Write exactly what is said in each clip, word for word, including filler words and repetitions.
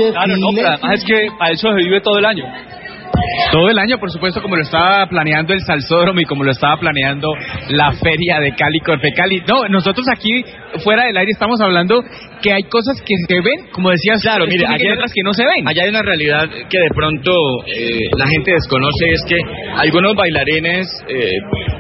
Claro, no, pero además es que a eso se vive todo el año. Todo el año, por supuesto, como lo estaba planeando el Salsódromo y como lo estaba planeando la Feria de Cali, Corfecali. No, nosotros aquí, fuera del aire, estamos hablando que hay cosas que se ven, como decías, claro, mire, hay otras que no se ven. Allá hay una realidad que de pronto eh, la gente desconoce, es que algunos bailarines eh,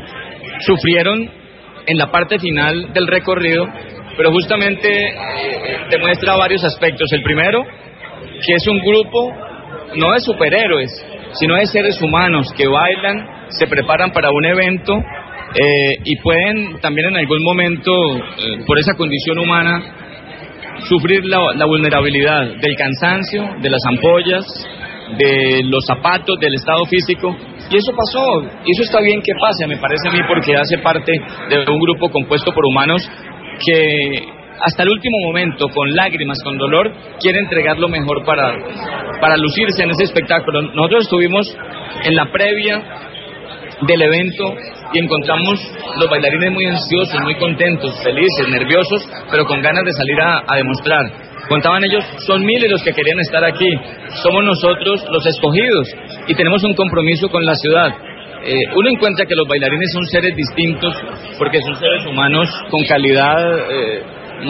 sufrieron en la parte final del recorrido, pero justamente eh, demuestra varios aspectos. El primero, que es un grupo no de superhéroes, sino de seres humanos que bailan, se preparan para un evento eh, y pueden también en algún momento, eh, por esa condición humana, sufrir la, la vulnerabilidad del cansancio, de las ampollas, de los zapatos, del estado físico. Y eso pasó, y eso está bien que pase, me parece a mí, porque hace parte de un grupo compuesto por humanos que hasta el último momento, con lágrimas, con dolor, quiere entregar lo mejor para, para lucirse en ese espectáculo. Nosotros estuvimos en la previa del evento y encontramos los bailarines muy ansiosos, muy contentos, felices, nerviosos, pero con ganas de salir a, a demostrar. Contaban ellos, son miles los que querían estar aquí, somos nosotros los escogidos y tenemos un compromiso con la ciudad. Eh, uno encuentra que los bailarines son seres distintos porque son seres humanos con calidad... Eh,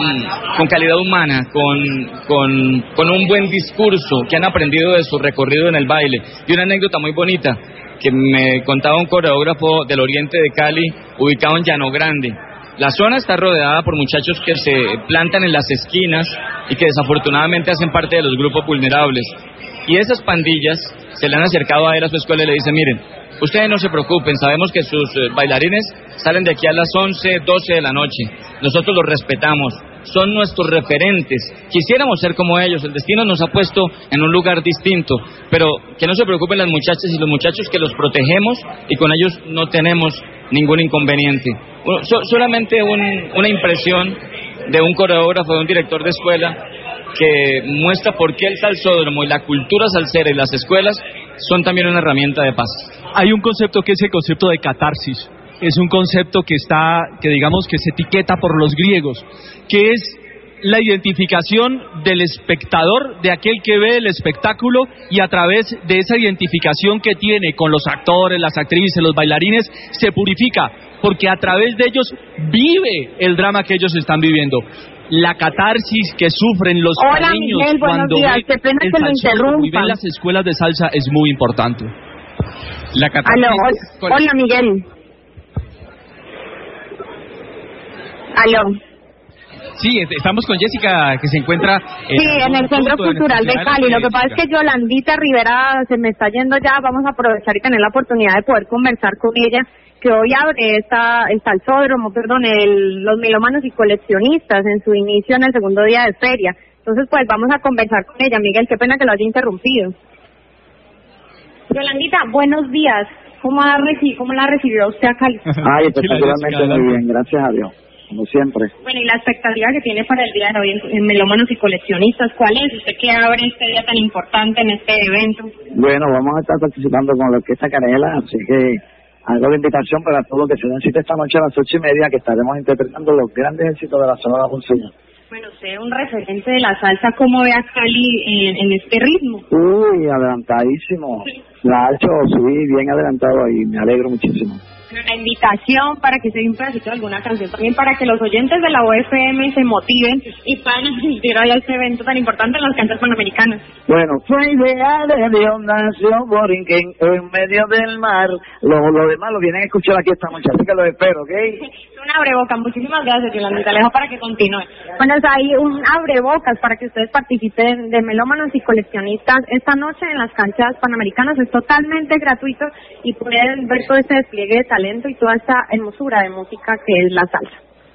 con calidad humana, con, con, con un buen discurso, que han aprendido de su recorrido en el baile. Y una anécdota muy bonita que me contaba un coreógrafo del oriente de Cali, ubicado en Llano Grande. La zona está rodeada por muchachos que se plantan en las esquinas y que desafortunadamente hacen parte de los grupos vulnerables. Y esas pandillas se le han acercado a él a su escuela y le dicen, miren, ustedes no se preocupen, sabemos que sus eh, bailarines salen de aquí a las once, doce de la noche. Nosotros los respetamos, son nuestros referentes. Quisiéramos ser como ellos, el destino nos ha puesto en un lugar distinto, pero que no se preocupen las muchachas y los muchachos, que los protegemos y con ellos no tenemos ningún inconveniente. Bueno, so, solamente un, una impresión de un coreógrafo, de un director de escuela, que muestra por qué el salsódromo y la cultura salsera y las escuelas son también una herramienta de paz. Hay un concepto que es el concepto de catarsis. Es un concepto que está, que digamos que se etiqueta por los griegos, que es la identificación del espectador, de aquel que ve el espectáculo, y a través de esa identificación que tiene con los actores, las actrices, los bailarines, se purifica, porque a través de ellos vive el drama que ellos están viviendo. La catarsis que sufren los Hola, niños Miguel, cuando días. ven Qué pena el que lo salsódromo y interrumpa. ven las escuelas de salsa es muy importante. La catarsis... Aló, hola, hola, Miguel. Aló. Sí, estamos con Jessica, que se encuentra... Sí, en el Centro Cultural de Cali. Lo que pasa es que Yolandita Rivera se me está yendo ya. Vamos a aprovechar y tener la oportunidad de poder conversar con ella, que hoy abre esta, el salsódromo, perdón, el, los melómanos y coleccionistas en su inicio en el segundo día de feria. Entonces, pues vamos a conversar con ella. Miguel, qué pena que lo haya interrumpido. Yolandita, buenos días. ¿Cómo, ha reci- cómo la recibió usted a Cali? Ay, espectacularmente muy bien, gracias a Dios, como siempre. Bueno, y la expectativa que tiene para el día de hoy en, en melómanos y coleccionistas, ¿cuál es? Usted que abre este día tan importante en este evento. Bueno, vamos a estar participando con la Orquesta Canela, así que hago la invitación para todos los que se den cita esta noche a las ocho y media, que estaremos interpretando los grandes éxitos de la zona de la Poncilla. Bueno, usted es un referente de la salsa, ¿cómo ve a Cali en, en este ritmo? Uy, adelantadísimo. La ha hecho, sí, bien adelantado ahí, me alegro muchísimo. La invitación para que se dé un pedacito de alguna canción, también para que los oyentes de la U F M se motiven y puedan asistir a este evento tan importante en las canchas panamericanas. Bueno, fue idea de Dios, nació Borinquen en medio del mar. Lo, lo demás lo vienen a escuchar aquí esta noche, así que los espero, ¿ok? Un abrebocas, muchísimas gracias, Yolandita, le dejo para que continúe. Bueno, o sea, hay un abrebocas para que ustedes participen de melómanos y coleccionistas esta noche en las canchas panamericanas. Es totalmente gratuito y pueden ver todo este despliegue de talento y toda esta hermosura de música que es la salsa.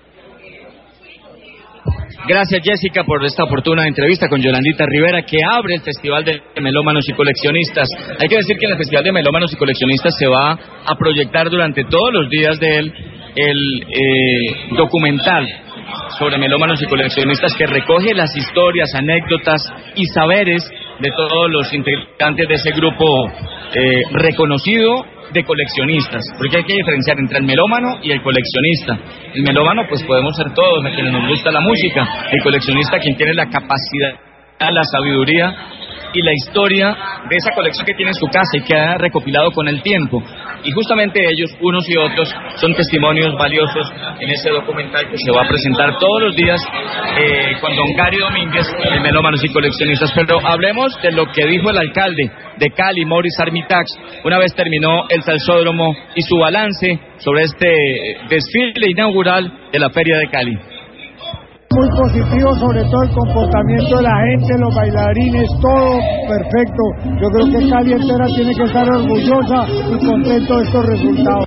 Gracias, Jessica, por esta oportuna entrevista con Yolandita Rivera, que abre el Festival de Melómanos y Coleccionistas. Hay que decir que en el Festival de Melómanos y Coleccionistas se va a proyectar durante todos los días de él el eh, documental sobre melómanos y coleccionistas, que recoge las historias, anécdotas y saberes de todos los integrantes de ese grupo eh, reconocido de coleccionistas, porque hay que diferenciar entre el melómano y el coleccionista. El melómano, pues podemos ser todos, a quienes nos gusta la música. El coleccionista, quien tiene la capacidad la sabiduría y la historia de esa colección que tiene en su casa y que ha recopilado con el tiempo. Y justamente ellos, unos y otros, son testimonios valiosos en ese documental que se va a presentar todos los días eh, con don Gary Domínguez, el Melómanos y Coleccionistas. Pero hablemos de lo que dijo el alcalde de Cali, Maurice Armitage, una vez terminó el Salsódromo y su balance sobre este desfile inaugural de la Feria de Cali. Muy positivo, sobre todo el comportamiento de la gente, los bailarines, todo perfecto. Yo creo que Cali entera tiene que estar orgullosa y contento de estos resultados.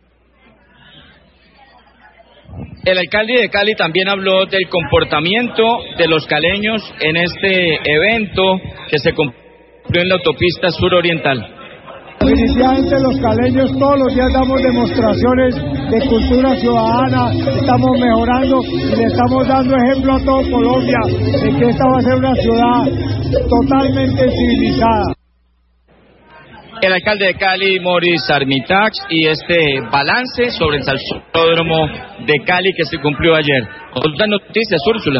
El alcalde de Cali también habló del comportamiento de los caleños en este evento que se cumplió en la autopista suroriental. Definitivamente los caleños todos los días damos demostraciones de cultura ciudadana, estamos mejorando y le estamos dando ejemplo a todo Colombia de que esta va a ser una ciudad totalmente civilizada. El alcalde de Cali, Maurice Armitage, y este balance sobre el Salsódromo de Cali que se cumplió ayer. Otras noticias, Úrsula.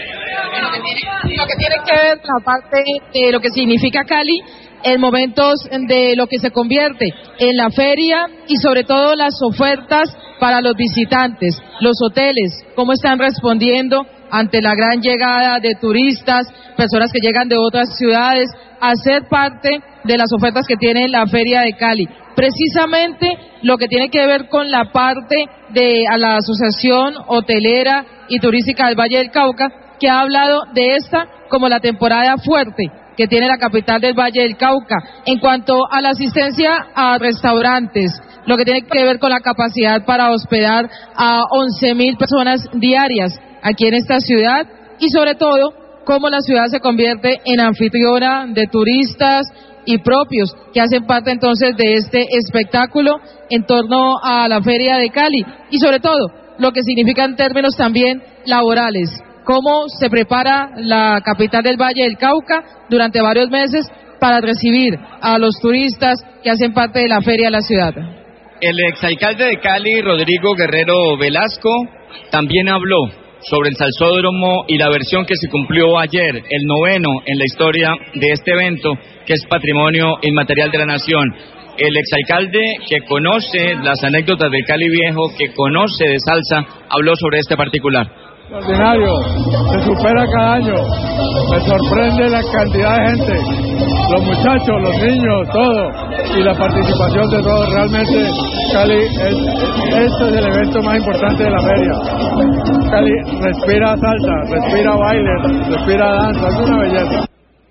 Lo que tiene que ver con la parte de lo que significa Cali en momentos de lo que se convierte en la feria y sobre todo las ofertas para los visitantes, los hoteles, cómo están respondiendo ante la gran llegada de turistas, personas que llegan de otras ciudades a ser parte de las ofertas que tiene la Feria de Cali. Precisamente lo que tiene que ver con la parte de a la Asociación Hotelera y Turística del Valle del Cauca, que ha hablado de esta como la temporada fuerte que tiene la capital del Valle del Cauca. En cuanto a la asistencia a restaurantes, lo que tiene que ver con la capacidad para hospedar a once mil personas diarias aquí en esta ciudad y sobre todo cómo la ciudad se convierte en anfitriona de turistas y propios que hacen parte entonces de este espectáculo en torno a la Feria de Cali y sobre todo lo que significa en términos también laborales. Cómo se prepara la capital del Valle del Cauca durante varios meses para recibir a los turistas que hacen parte de la feria de la ciudad. El exalcalde de Cali, Rodrigo Guerrero Velasco, también habló sobre el Salsódromo y la versión que se cumplió ayer, el noveno en la historia de este evento, que es Patrimonio Inmaterial de la Nación. El exalcalde, que conoce las anécdotas del Cali Viejo, que conoce de salsa, habló sobre este particular. Extraordinario, se supera cada año, me sorprende la cantidad de gente, los muchachos, los niños, todo, y la participación de todos. Realmente Cali, es, este es el evento más importante de la feria. Cali respira salsa, respira baile, respira danza, es una belleza.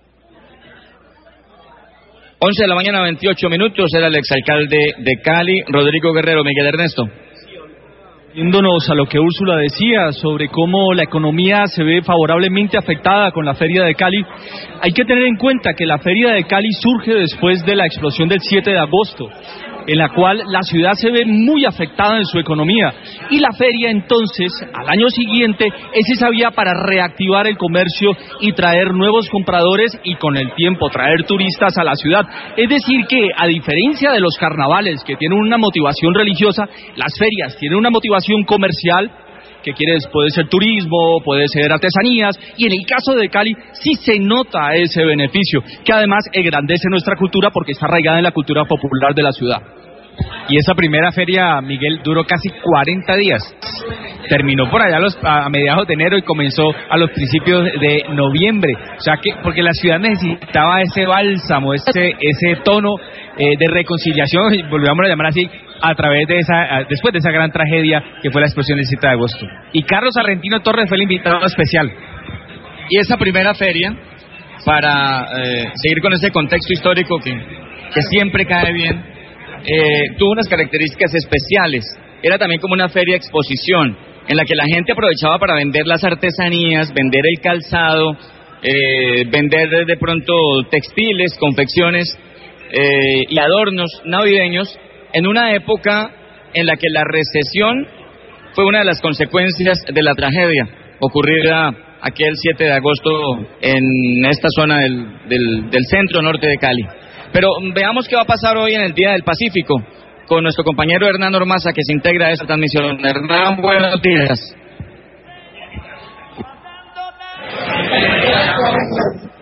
once de la mañana, veintiocho minutos, era el exalcalde de Cali, Rodrigo Guerrero. Miguel Ernesto. Yéndonos a lo que Úrsula decía sobre cómo la economía se ve favorablemente afectada con la Feria de Cali, hay que tener en cuenta que la Feria de Cali surge después de la explosión del siete de agosto, en la cual la ciudad se ve muy afectada en su economía, y la feria entonces, al año siguiente, es esa vía para reactivar el comercio y traer nuevos compradores y con el tiempo traer turistas a la ciudad. Es decir que, a diferencia de los carnavales que tienen una motivación religiosa, las ferias tienen una motivación comercial, que quiere, puede ser turismo, puede ser artesanías, y en el caso de Cali sí se nota ese beneficio, que además engrandece nuestra cultura porque está arraigada en la cultura popular de la ciudad. Y esa primera feria, Miguel, duró casi cuarenta días. Terminó por allá a, los, a mediados de enero y comenzó a los principios de noviembre. O sea que, porque la ciudad necesitaba ese bálsamo, ese ese tono eh, de reconciliación, volvamos a llamar así, a través de esa, después de esa gran tragedia que fue la explosión del siete de agosto. Y Carlos Argentino Torres fue el invitado especial. Y esa primera feria, para eh, seguir con ese contexto histórico que, que siempre cae bien, eh, tuvo unas características especiales. Era también como una feria exposición, en la que la gente aprovechaba para vender las artesanías, vender el calzado, eh, vender de pronto textiles, confecciones eh, y adornos navideños, en una época en la que la recesión fue una de las consecuencias de la tragedia ocurrida aquel siete de agosto en esta zona del, del, del centro norte de Cali. Pero veamos qué va a pasar hoy en el Día del Pacífico con nuestro compañero Hernán Ormaza, que se integra a esta transmisión. Hernán, buenos días.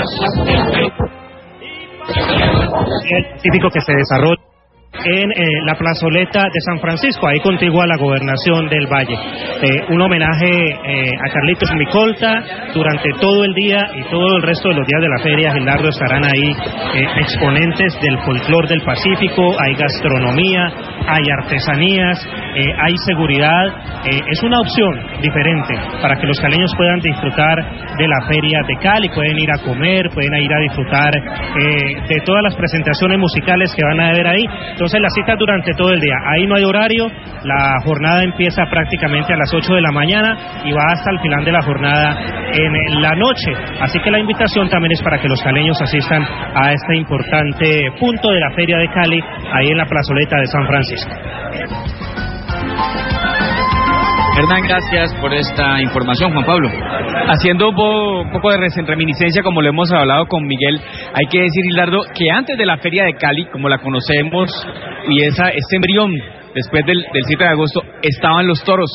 típico que se desarrolla en eh, la plazoleta de San Francisco, ahí contigua a la gobernación del Valle. Eh, un homenaje eh, a Carlitos Micolta durante todo el día y todo el resto de los días de la feria. Gildardo, estarán ahí eh, exponentes del folclor del Pacífico, hay gastronomía, hay artesanías, eh, hay seguridad. Eh, es una opción diferente para que los caleños puedan disfrutar de la feria de Cali, pueden ir a comer, pueden ir a disfrutar eh, de todas las presentaciones musicales que van a ver ahí. Entonces la cita durante todo el día, ahí no hay horario, la jornada empieza prácticamente a las ocho de la mañana y va hasta el final de la jornada en la noche, así que la invitación también es para que los caleños asistan a este importante punto de la Feria de Cali, ahí en la plazoleta de San Francisco. Hernán, gracias por esta información. Juan Pablo. Haciendo un, po un poco de reminiscencia, como lo hemos hablado con Miguel, hay que decir, Hilardo, que antes de la Feria de Cali, como la conocemos, y esa ese embrión, después del, del siete de agosto, estaban los toros.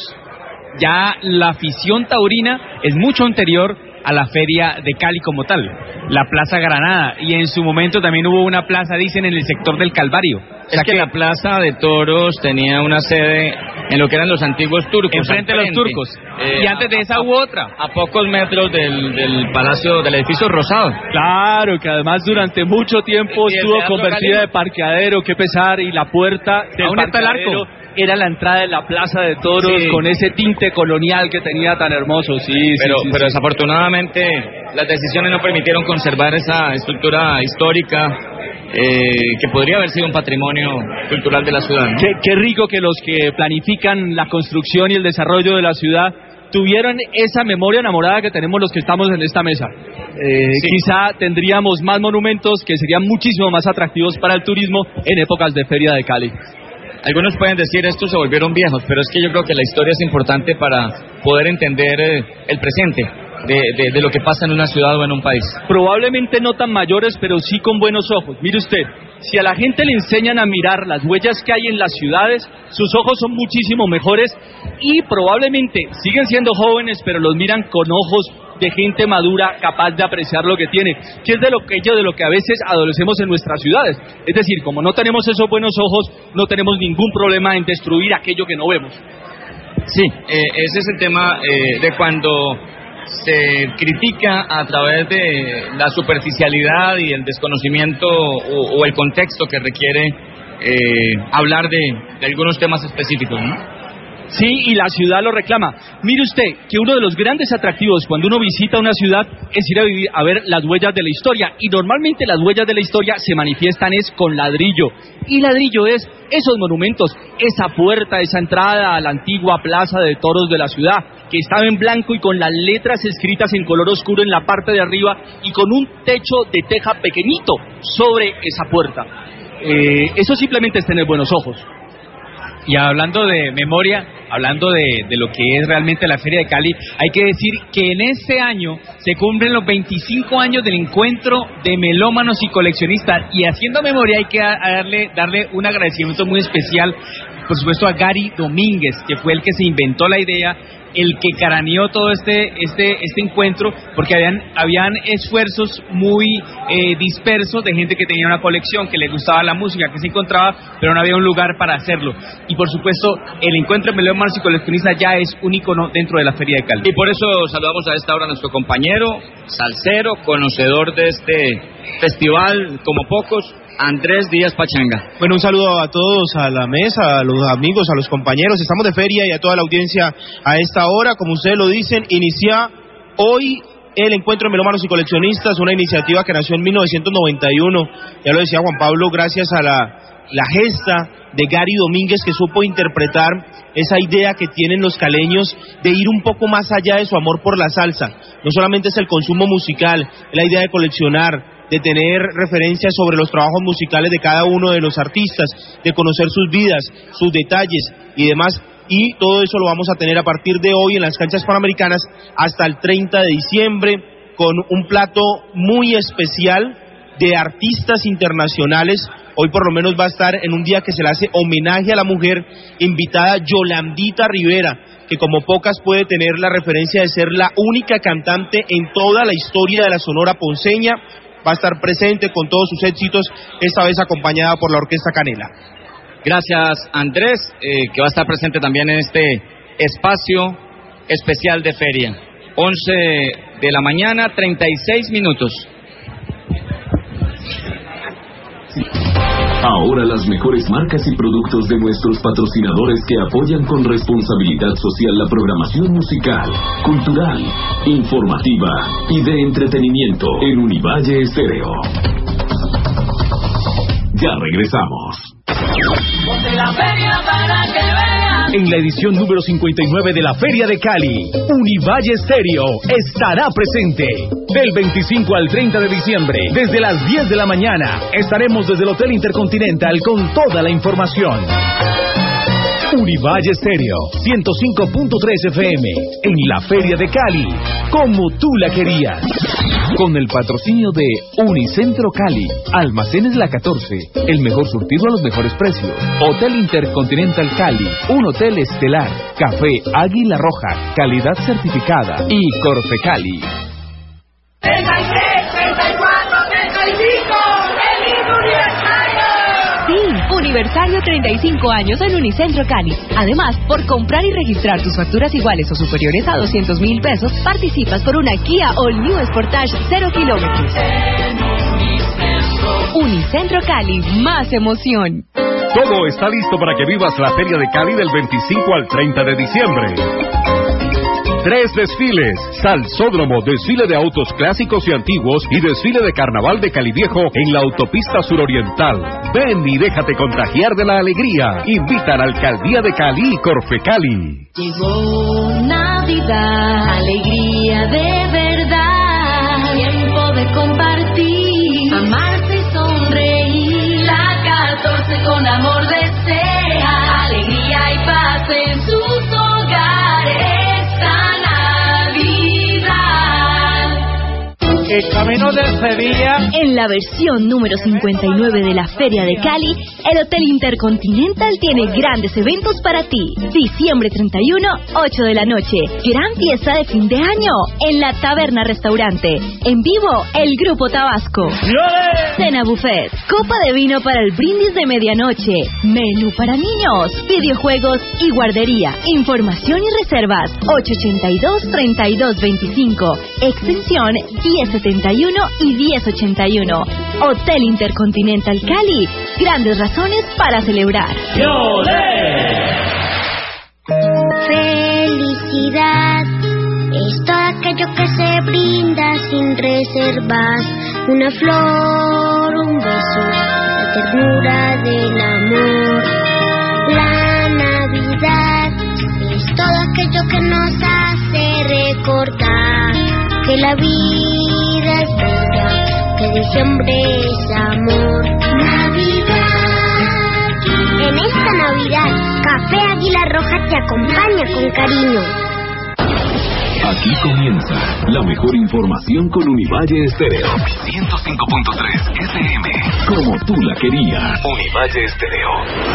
Ya la afición taurina es mucho anterior a la Feria de Cali como tal, la Plaza Granada, y en su momento también hubo una plaza, dicen, en el sector del Calvario. Es o sea que, que la Plaza de Toros tenía una sede en lo que eran los antiguos turcos. Enfrente de los turcos. Eh, y antes de esa a, hubo otra. A pocos metros del, del palacio, del edificio Rosado. Claro, que además durante mucho tiempo estuvo convertida de parqueadero, qué pesar, y la puerta del aún está el arco. Era la entrada de la Plaza de Toros, sí, con ese tinte colonial que tenía tan hermoso, sí, pero, sí, sí, pero sí. Desafortunadamente las decisiones no permitieron conservar esa estructura histórica eh, que podría haber sido un patrimonio cultural de la ciudad, ¿no? Qué, qué rico que los que planifican la construcción y el desarrollo de la ciudad tuvieron esa memoria enamorada que tenemos los que estamos en esta mesa. Eh, sí. Quizá tendríamos más monumentos que serían muchísimo más atractivos para el turismo en épocas de Feria de Cali. Algunos pueden decir estos se volvieron viejos, pero es que yo creo que la historia es importante para poder entender eh, el presente de, de, de lo que pasa en una ciudad o en un país. Probablemente no tan mayores, pero sí con buenos ojos. Mire usted, si a la gente le enseñan a mirar las huellas que hay en las ciudades, sus ojos son muchísimo mejores y probablemente siguen siendo jóvenes, pero los miran con ojos de gente madura, capaz de apreciar lo que tiene, que es de lo que, de lo que a veces adolecemos en nuestras ciudades. Es decir, como no tenemos esos buenos ojos, no tenemos ningún problema en destruir aquello que no vemos. Sí, eh, ese es el tema eh, de cuando se critica a través de la superficialidad y el desconocimiento o, o el contexto que requiere eh, hablar de, de algunos temas específicos, ¿no? Sí, y la ciudad lo reclama. Mire usted que uno de los grandes atractivos cuando uno visita una ciudad es ir a, vivir, a ver las huellas de la historia, y normalmente las huellas de la historia se manifiestan es con ladrillo, y ladrillo es esos monumentos, esa puerta, esa entrada a la antigua Plaza de Toros de la ciudad, que estaba en blanco y con las letras escritas en color oscuro en la parte de arriba y con un techo de teja pequeñito sobre esa puerta. Eh, eso simplemente es tener buenos ojos. Y hablando de memoria, hablando de, de lo que es realmente la Feria de Cali, hay que decir que en este año se cumplen los veinticinco años del encuentro de melómanos y coleccionistas, y haciendo memoria hay que darle, darle un agradecimiento muy especial, por supuesto, a Gary Domínguez, que fue el que se inventó la idea, el que craneó todo este este este encuentro, porque habían habían esfuerzos muy eh, dispersos de gente que tenía una colección, que le gustaba la música, que se encontraba, pero no había un lugar para hacerlo. Y por supuesto, el encuentro de melómanos y coleccionistas ya es un icono dentro de la Feria de Cali. Y por eso saludamos a esta hora a nuestro compañero, salsero, conocedor de este festival como pocos, Andrés Díaz Pachanga. Bueno, un saludo a todos, a la mesa, a los amigos, a los compañeros. Estamos de feria y a toda la audiencia a esta hora. Como ustedes lo dicen, inicia hoy el Encuentro de Melómanos y Coleccionistas, una iniciativa que nació en mil novecientos noventa y uno. Ya lo decía Juan Pablo, gracias a la, la gesta de Gary Domínguez, que supo interpretar esa idea que tienen los caleños de ir un poco más allá de su amor por la salsa. No solamente es el consumo musical, es la idea de coleccionar, de tener referencias sobre los trabajos musicales de cada uno de los artistas, de conocer sus vidas, sus detalles y demás, y todo eso lo vamos a tener a partir de hoy en las canchas panamericanas hasta el treinta de diciembre, con un plato muy especial de artistas internacionales. Hoy por lo menos va a estar en un día que se le hace homenaje a la mujer, invitada Yolandita Rivera, que como pocas puede tener la referencia de ser la única cantante en toda la historia de la Sonora Ponceña. Va a estar presente con todos sus éxitos, esta vez acompañada por la Orquesta Canela. Gracias, Andrés, eh, que va a estar presente también en este espacio especial de feria. once de la mañana, treinta y seis minutos. Ahora las mejores marcas y productos de nuestros patrocinadores que apoyan con responsabilidad social la programación musical, cultural, informativa y de entretenimiento en Univalle Estéreo. Ya regresamos. La feria para que vean. En la edición número cincuenta y nueve de la Feria de Cali, Univalle Estéreo estará presente. Del veinticinco al treinta de diciembre, desde las diez de la mañana, estaremos desde el Hotel Intercontinental con toda la información. Univalle Estéreo, ciento cinco punto tres F M, en la Feria de Cali, como tú la querías. Con el patrocinio de Unicentro Cali, Almacenes La catorce, el mejor surtido a los mejores precios. Hotel Intercontinental Cali, un hotel estelar. Café Águila Roja, calidad certificada. Y Corfe Cali. treinta y tres, treinta y cuatro, treinta y cinco, ¡feliz aniversario! Sí, aniversario treinta y cinco años en Unicentro Cali. Además, por comprar y registrar tus facturas iguales o superiores a doscientos mil pesos, participas por una Kia All New Sportage cero kilómetros. Unicentro Cali, más emoción. Todo está listo para que vivas la Feria de Cali del veinticinco al treinta de diciembre. Tres desfiles: Salsódromo, desfile de autos clásicos y antiguos y desfile de carnaval de Cali Viejo en la autopista suroriental. Ven y déjate contagiar de la alegría. Invita a la Alcaldía de Cali y Corfe Cali. Llegó Navidad, alegría de verdad, tiempo de compartir, amarse y sonreír. La catorce con amor desea alegría y paz en sus hogares. El camino del Sevilla. En la versión número cincuenta y nueve de la Feria de Cali, el Hotel Intercontinental tiene grandes eventos para ti. Diciembre treinta y uno, ocho de la noche. Gran fiesta de fin de año en la Taberna Restaurante. En vivo, el Grupo Tabasco. ¡Yole! Cena buffet. Copa de vino para el brindis de medianoche. Menú para niños. Videojuegos y guardería. Información y reservas. ocho ochenta y dos, treinta y dos veinticinco. Extensión diez setenta y uno y diez ochenta y uno. Hotel Intercontinental Cali. Grandes razones para celebrar. ¡Yole! Felicidad es todo aquello que se brinda sin reservas. Una flor, un beso, la ternura del amor. La Navidad es todo aquello que nos hace recordar que la vida es bella, que diciembre es amor. Navidad. En esta Navidad, Café Águila Roja te acompaña con cariño. Aquí comienza la mejor información con Univalle Estéreo. ciento cinco punto tres F M. Como tú la querías. Univalle Estéreo.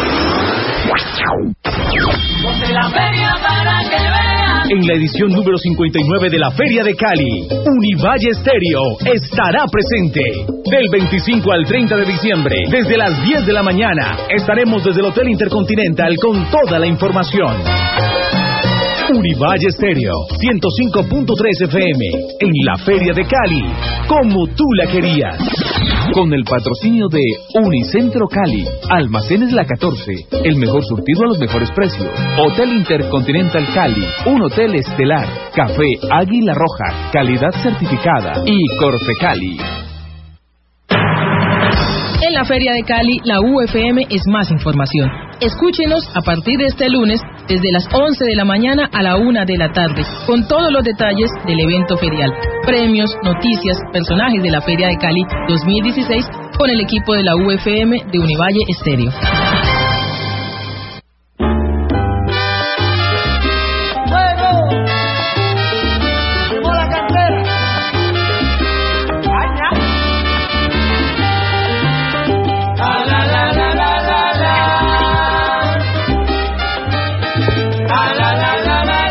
La feria para que vean. En la edición número cincuenta y nueve de la Feria de Cali, Univalle Estéreo estará presente. Del veinticinco al treinta de diciembre, desde las diez de la mañana, estaremos desde el Hotel Intercontinental con toda la información. Univalle Estéreo, ciento cinco punto tres F M, en la Feria de Cali, como tú la querías. Con el patrocinio de Unicentro Cali, Almacenes La catorce, el mejor surtido a los mejores precios. Hotel Intercontinental Cali, un hotel estelar. Café Águila Roja, calidad certificada. Y Corfe Cali. En la Feria de Cali, la U F M es más información. Escúchenos a partir de este lunes, desde las once de la mañana a la una de la tarde, con todos los detalles del evento ferial, premios, noticias, personajes de la Feria de Cali dos mil dieciséis, con el equipo de la U F M de Univalle Estéreo. La la la la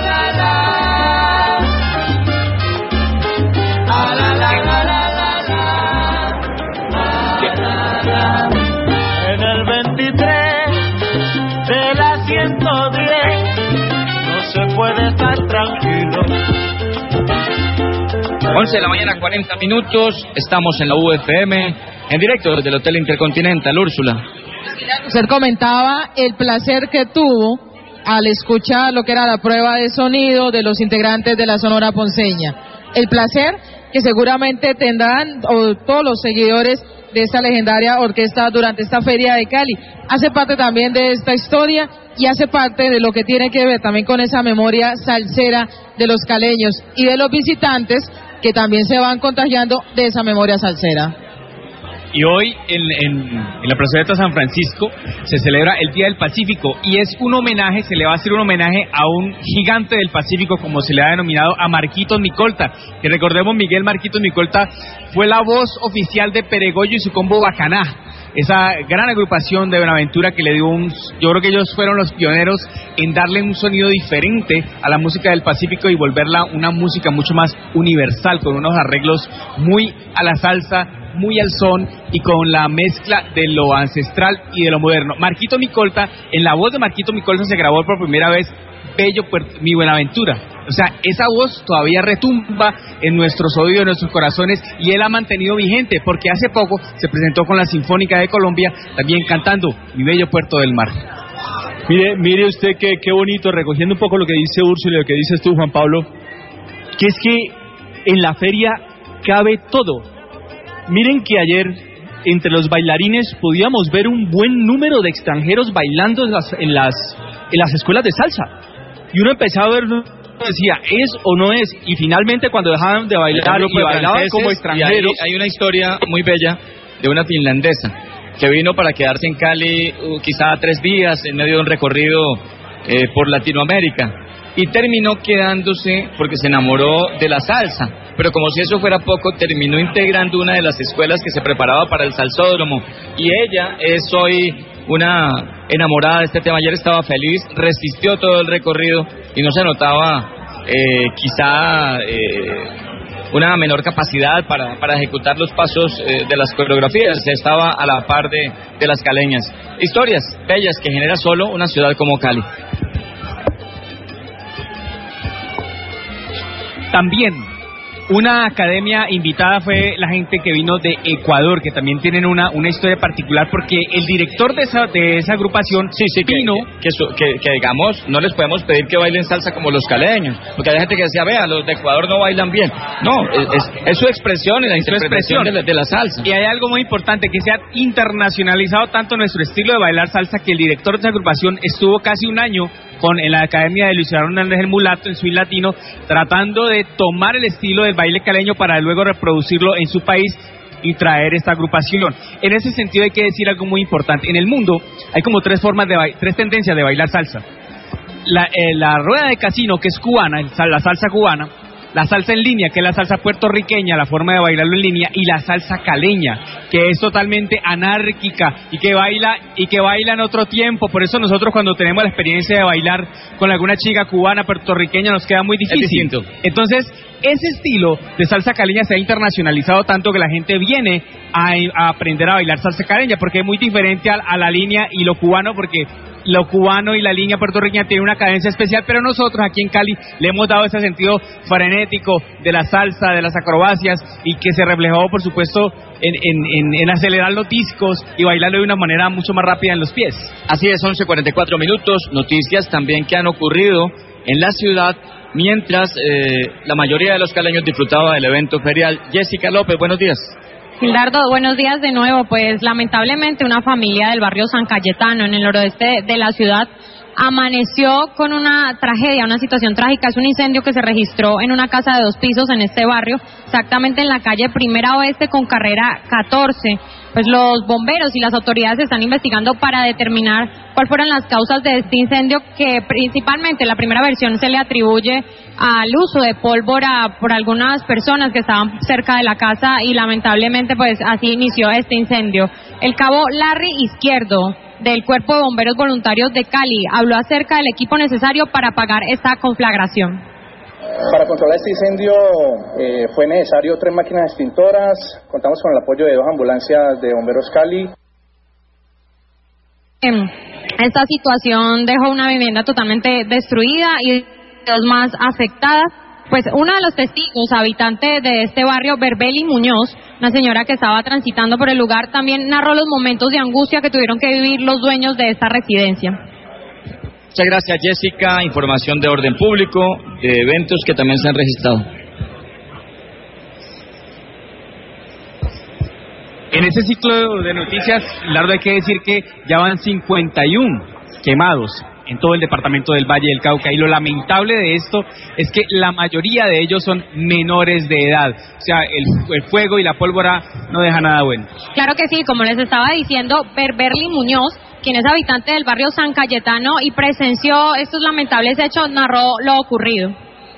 once de la mañana, cuarenta minutos, estamos en la U F M, en directo desde el Hotel Intercontinental. Úrsula. Usted comentaba el placer que tuvo al escuchar lo que era la prueba de sonido de los integrantes de la Sonora Ponceña. El placer que seguramente tendrán o, todos los seguidores de esta legendaria orquesta durante esta Feria de Cali. Hace parte también de esta historia y hace parte de lo que tiene que ver también con esa memoria salsera de los caleños y de los visitantes que también se van contagiando de esa memoria salsera. Y hoy en, en, en la plazoleta San Francisco se celebra el Día del Pacífico y es un homenaje, se le va a hacer un homenaje a un gigante del Pacífico, como se le ha denominado, a Marquitos Micolta, que recordemos, Miguel Marquitos Micolta fue la voz oficial de Peregoyo y su combo Bacaná, esa gran agrupación de Buenaventura que le dio un... Yo creo que ellos fueron los pioneros en darle un sonido diferente a la música del Pacífico y volverla una música mucho más universal, con unos arreglos muy a la salsa, muy al son y con la mezcla de lo ancestral y de lo moderno. Marquito Micolta, en la voz de Marquito Micolta se grabó por primera vez Bello Puerto, Mi Buenaventura. O sea, esa voz todavía retumba en nuestros oídos, en nuestros corazones, y él ha mantenido vigente, porque hace poco se presentó con la Sinfónica de Colombia, también cantando Mi Bello Puerto del Mar. Mire, mire usted qué, qué bonito, recogiendo un poco lo que dice Úrsula y lo que dices tú, Juan Pablo, que es que en la feria cabe todo. Miren que ayer entre los bailarines podíamos ver un buen número de extranjeros bailando en las, en las, en las escuelas de salsa. Y uno empezaba a ver, decía, ¿es o no es? Y finalmente cuando dejaban de bailar y bailaban como extranjeros... Hay, hay una historia muy bella de una finlandesa que vino para quedarse en Cali uh, quizá tres días en medio de un recorrido eh, por Latinoamérica. Y terminó quedándose porque se enamoró de la salsa. Pero como si eso fuera poco, terminó integrando una de las escuelas que se preparaba para el salsódromo. Y ella es hoy una enamorada de este tema. Ayer estaba feliz, resistió todo el recorrido y no se notaba eh, quizá eh, una menor capacidad para, para ejecutar los pasos eh, de las coreografías. Estaba a la par de, de las caleñas. Historias bellas que genera solo una ciudad como Cali. También una academia invitada fue la gente que vino de Ecuador, que también tienen una una historia particular, porque el director de esa de esa agrupación sí, sí, vino... Que, que, que, que digamos, no les podemos pedir que bailen salsa como los caleños, porque hay gente que decía, vea, los de Ecuador no bailan bien. No, es, es su expresión y la interpretación de la, de la salsa. Y hay algo muy importante, que se ha internacionalizado tanto nuestro estilo de bailar salsa, que el director de esa agrupación estuvo casi un año con en la academia de Luis Aaron Hernández el Mulato en Swing Latino, tratando de tomar el estilo del baile caleño para luego reproducirlo en su país y traer esta agrupación. En ese sentido hay que decir algo muy importante. En el mundo hay como tres formas de ba- tres tendencias de bailar salsa. La, eh, la rueda de casino, que es cubana, la salsa cubana, la salsa en línea, que es la salsa puertorriqueña, la forma de bailarlo en línea, y la salsa caleña, que es totalmente anárquica y que baila y que baila en otro tiempo. Por eso nosotros, cuando tenemos la experiencia de bailar con alguna chica cubana, puertorriqueña, nos queda muy difícil. Entonces, ese estilo de salsa caleña se ha internacionalizado tanto que la gente viene a, a aprender a bailar salsa caleña, porque es muy diferente a, a la línea y lo cubano, porque lo cubano y la línea puertorriqueña tienen una cadencia especial, pero nosotros aquí en Cali le hemos dado ese sentido frenético de la salsa, de las acrobacias, y que se reflejó, por supuesto, en, en, en, en acelerar los discos y bailarlo de una manera mucho más rápida en los pies. Así es, once cuarenta y cuatro minutos, noticias también que han ocurrido en la ciudad, mientras eh, la mayoría de los caleños disfrutaba del evento ferial. Jessica López, buenos días. Gildardo, buenos días de nuevo. Pues lamentablemente una familia del barrio San Cayetano, en el noroeste de la ciudad, amaneció con una tragedia, una situación trágica. Es un incendio que se registró en una casa de dos pisos en este barrio, exactamente en la calle Primera Oeste con carrera catorce. Pues los bomberos y las autoridades están investigando para determinar cuáles fueron las causas de este incendio, que principalmente la primera versión se le atribuye al uso de pólvora por algunas personas que estaban cerca de la casa, y lamentablemente pues así inició este incendio. El cabo Larry Izquierdo, del Cuerpo de Bomberos Voluntarios de Cali, habló acerca del equipo necesario para apagar esta conflagración. Para controlar este incendio eh, fue necesario tres máquinas extintoras. Contamos con el apoyo de dos ambulancias de Bomberos Cali. Esta situación dejó una vivienda totalmente destruida y dos más afectadas. Pues uno de los testigos, habitante de este barrio, Berbeli Muñoz, una señora que estaba transitando por el lugar, también narró los momentos de angustia que tuvieron que vivir los dueños de esta residencia. Muchas gracias, Jessica. Información de orden público, de eventos que también se han registrado. En ese ciclo de noticias, Lardo, hay que decir que ya van cincuenta y uno quemados en todo el departamento del Valle del Cauca, y lo lamentable de esto es que la mayoría de ellos son menores de edad, o sea, el, el fuego y la pólvora no deja nada bueno. Claro que sí, como les estaba diciendo, Berberly Muñoz, quien es habitante del barrio San Cayetano y presenció estos lamentables hechos, narró lo ocurrido.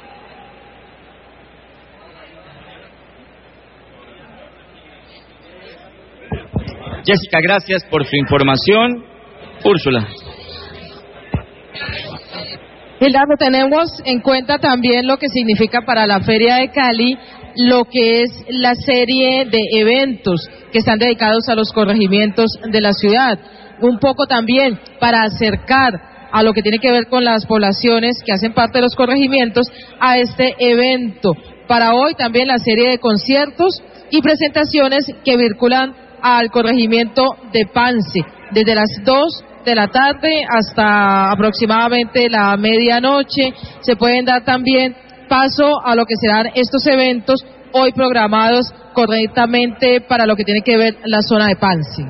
Jessica, gracias por su información. Úrsula. Gildardo, tenemos en cuenta también lo que significa para la Feria de Cali lo que es la serie de eventos que están dedicados a los corregimientos de la ciudad. Un poco también para acercar a lo que tiene que ver con las poblaciones que hacen parte de los corregimientos a este evento. Para hoy también la serie de conciertos y presentaciones que vinculan al corregimiento de Pance, desde las dos de la tarde hasta aproximadamente la medianoche. Se pueden dar también paso a lo que serán estos eventos hoy programados correctamente para lo que tiene que ver la zona de Pance.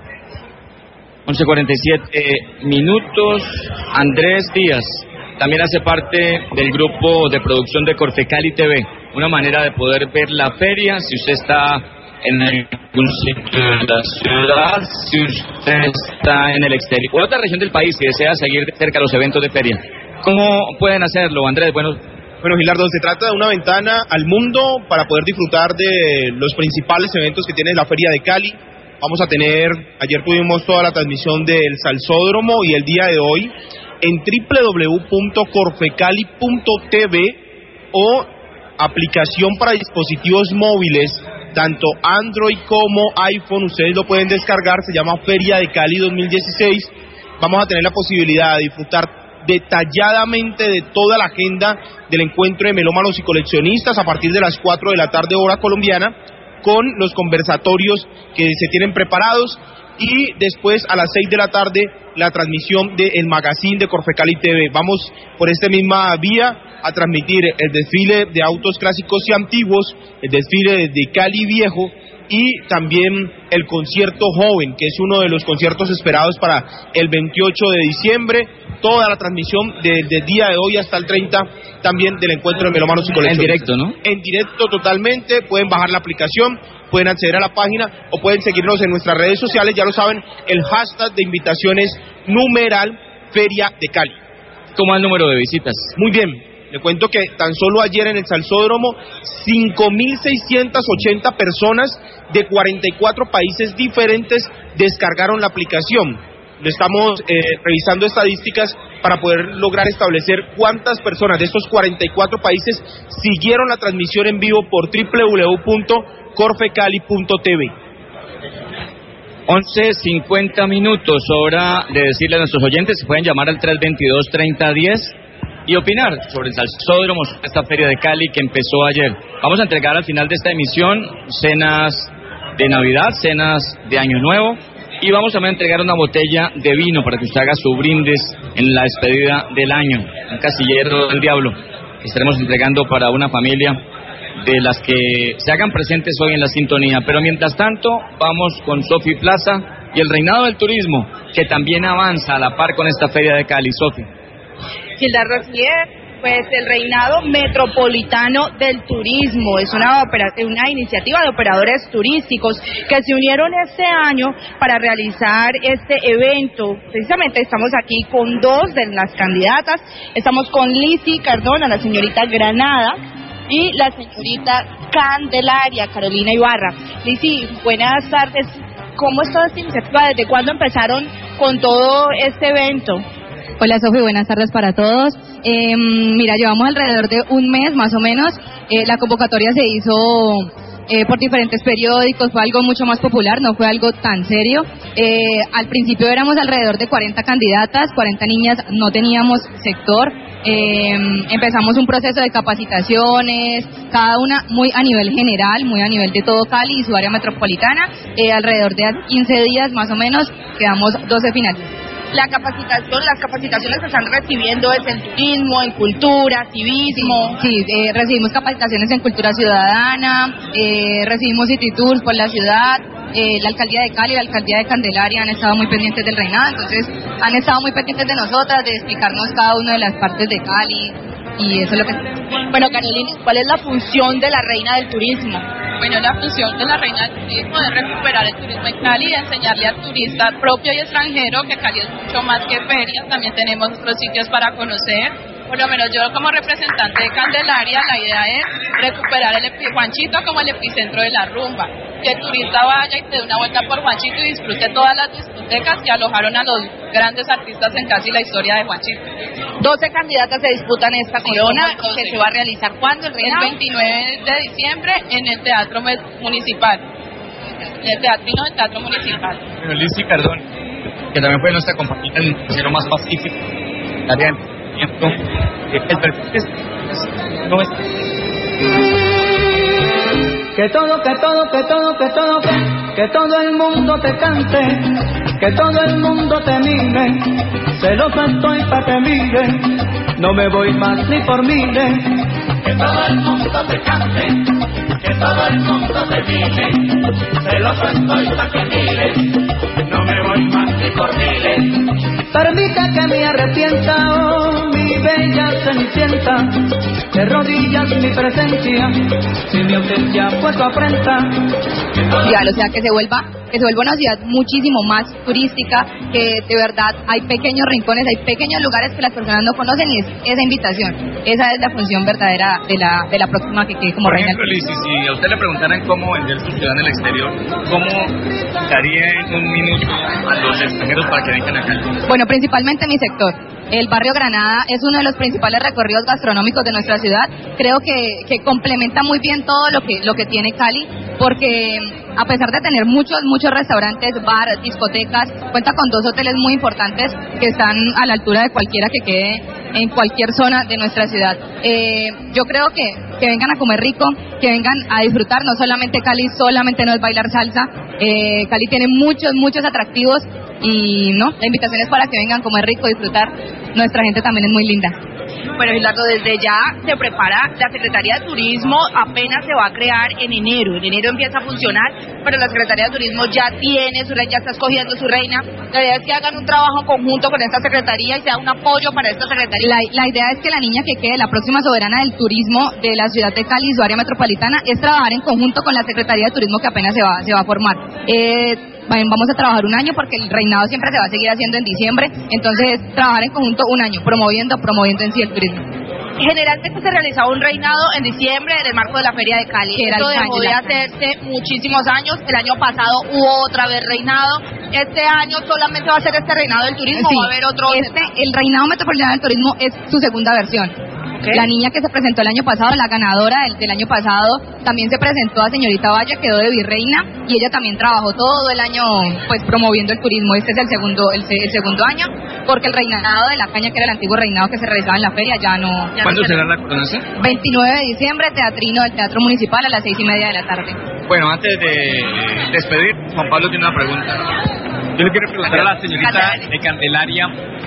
once cuarenta y siete minutos. Andrés Díaz también hace parte del grupo de producción de Corfecali T V, una manera de poder ver la feria si usted está en algún sitio de la ciudad, si usted está en el exterior o en otra región del país y desea seguir de cerca los eventos de feria. ¿Cómo pueden hacerlo, Andrés? Bueno, bueno, Gilardo, se trata de una ventana al mundo para poder disfrutar de los principales eventos que tiene la Feria de Cali. Vamos a tener, ayer tuvimos toda la transmisión del Salsódromo y el día de hoy en doble u doble u doble u punto corfecali punto t v o aplicación para dispositivos móviles, tanto Android como iPhone, ustedes lo pueden descargar, se llama Feria de Cali dos mil dieciséis. Vamos a tener la posibilidad de disfrutar detalladamente de toda la agenda del encuentro de melómanos y coleccionistas a partir de las cuatro de la tarde hora colombiana, con los conversatorios que se tienen preparados, y después a las seis de la tarde la transmisión del magazine de Corfecali T V. Vamos por esta misma vía a transmitir el desfile de autos clásicos y antiguos, el desfile de Cali Viejo y también el concierto joven, que es uno de los conciertos esperados para el veintiocho de diciembre. Toda la transmisión desde el día de hoy hasta el treinta también del encuentro de melómanos y coleccionistas. En directo, ¿no? En directo totalmente, pueden bajar la aplicación, pueden acceder a la página o pueden seguirnos en nuestras redes sociales, ya lo saben, el hashtag de invitaciones numeral Feria de Cali. ¿Cómo es el número de visitas? Muy bien, le cuento que tan solo ayer en el Salsódromo, cinco mil seiscientas ochenta personas de cuarenta y cuatro países diferentes descargaron la aplicación. Estamos eh, revisando estadísticas para poder lograr establecer cuántas personas de estos cuarenta y cuatro países siguieron la transmisión en vivo por doble u doble u doble u punto corfecali punto t v. once cincuenta minutos, hora de decirle a nuestros oyentes, se pueden llamar al tres veintidós treinta diez y opinar sobre el Salsódromo, esta Feria de Cali que empezó ayer. Vamos a entregar al final de esta emisión cenas de Navidad, cenas de Año Nuevo, y vamos también a entregar una botella de vino para que usted haga su brindis en la despedida del año, un casillero del diablo que estaremos entregando para una familia de las que se hagan presentes hoy en la sintonía. Pero mientras tanto, vamos con Sofi Plaza y el reinado del turismo, que también avanza a la par con esta Feria de Cali. Sofi. Gildardo, así es. Pues el reinado metropolitano del turismo es una, opera, una iniciativa de operadores turísticos que se unieron este año para realizar este evento. Precisamente estamos aquí con dos de las candidatas. Estamos con Lizzy Cardona, la señorita Granada, y la señorita Candelaria, Carolina Ibarra. Lizzy, buenas tardes. ¿Cómo está esta iniciativa? ¿Desde cuándo empezaron con todo este evento? Hola Sofi, buenas tardes para todos. Eh, mira, llevamos alrededor de un mes más o menos. Eh, la convocatoria se hizo eh, por diferentes periódicos, fue algo mucho más popular, no fue algo tan serio. Eh, al principio éramos alrededor de cuarenta candidatas, cuarenta niñas, no teníamos sector. Eh, empezamos un proceso de capacitaciones, cada una muy a nivel general, muy a nivel de todo Cali y su área metropolitana. Eh, alrededor de quince días más o menos quedamos doce finalistas. La capacitación, las capacitaciones que están recibiendo es en turismo, en cultura, civismo. Sí, sí eh, recibimos capacitaciones en cultura ciudadana, eh, recibimos city tours por la ciudad. Eh, la alcaldía de Cali y la alcaldía de Candelaria han estado muy pendientes del reinado, entonces han estado muy pendientes de nosotras, de explicarnos cada una de las partes de Cali, y eso es lo que... Bueno, Carolina, ¿cuál es la función de la reina del turismo? Bueno, la función de la reina del turismo es recuperar el turismo en Cali y enseñarle al turista propio y extranjero que Cali es mucho más que ferias, también tenemos otros sitios para conocer. Por lo menos yo como representante de Candelaria, la idea es recuperar el epi- Juanchito como el epicentro de la rumba. Que el turista vaya y se dé una vuelta por Juanchito y disfrute todas las discotecas que alojaron a los grandes artistas en casi la historia de Juanchito. doce candidatas se disputan esta corona, que se va a realizar ¿cuándo? El, el veintinueve de diciembre en el Teatro Municipal. En el Teatrino del Teatro Municipal. Bueno, Lizzy, perdón, que también fue nuestra compañera en el noticiero más pacífico. Darían. El perfil es, no es que todo, que todo, que todo, que todo, que, que todo el mundo te cante, que todo el mundo te mire, celoso estoy pa' que mire, no me voy más ni por mire. Que todo el mundo te cante, que todo el mundo te mire, celoso estoy pa' que mire, no me voy más ni por mire. Permita que me arrepienta, oh, mi bella cenicienta, de rodillas mi presencia, si mi ausencia fue tu afrenta. Ciudad, o sea, que se vuelva, que se vuelva una ciudad muchísimo más turística, que de verdad hay pequeños rincones, hay pequeños lugares que las personas no conocen, y es esa invitación, esa es la función verdadera de la de la próxima que quede como Por reina. ejemplo, Lizzy, si a usted le preguntaran cómo vender su ciudad en el exterior, ¿cómo daría en un minuto a los extranjeros para que vengan acá? Bueno, principalmente mi sector. El barrio Granada es uno de los principales recorridos gastronómicos de nuestra ciudad. Creo que, que complementa muy bien todo lo que lo que tiene Cali, porque a pesar de tener muchos muchos restaurantes, bares, discotecas, cuenta con dos hoteles muy importantes que están a la altura de cualquiera que quede en cualquier zona de nuestra ciudad. Eh, yo creo que, que vengan a comer rico, que vengan a disfrutar. No solamente Cali, solamente no es bailar salsa. Eh, Cali tiene muchos, muchos atractivos y no, la invitación es para que vengan a comer rico, disfrutar. Nuestra gente también es muy linda. Bueno, Gilardo, desde ya se prepara la Secretaría de Turismo, apenas se va a crear en enero, en enero empieza a funcionar, pero la Secretaría de Turismo ya tiene su reina, ya está escogiendo su reina. La idea es que hagan un trabajo conjunto con esta Secretaría y sea un apoyo para esta Secretaría. La, la idea es que la niña que quede la próxima soberana del turismo de la ciudad de Cali y su área metropolitana es trabajar en conjunto con la Secretaría de Turismo que apenas se va, se va a formar. Eh, Vamos a trabajar un año porque el reinado siempre se va a seguir haciendo en diciembre, entonces trabajar en conjunto un año, promoviendo, promoviendo en sí el turismo. Generalmente se realizaba un reinado en diciembre en el marco de la Feria de Cali. Que era Esto el dejó de Ángela. hacerse muchísimos años. El año pasado hubo otra vez reinado. Este año solamente va a ser este reinado del turismo, Sí, va a haber otro. Este, el reinado metropolitano del turismo es su segunda versión. Okay. La niña que se presentó el año pasado, la ganadora del, del año pasado, también se presentó a señorita Valle, quedó de virreina y ella también trabajó todo el año pues promoviendo el turismo. Este es el segundo el, el segundo año, porque el reinado de la caña, que era el antiguo reinado que se realizaba en la feria, ya no... Ya ¿Cuándo no será la coronación? veintinueve de diciembre, teatrino del Teatro Municipal a las seis y media de la tarde. Bueno, antes de despedir, Juan Pablo tiene una pregunta. Yo le quiero preguntar a la señorita de Candelaria.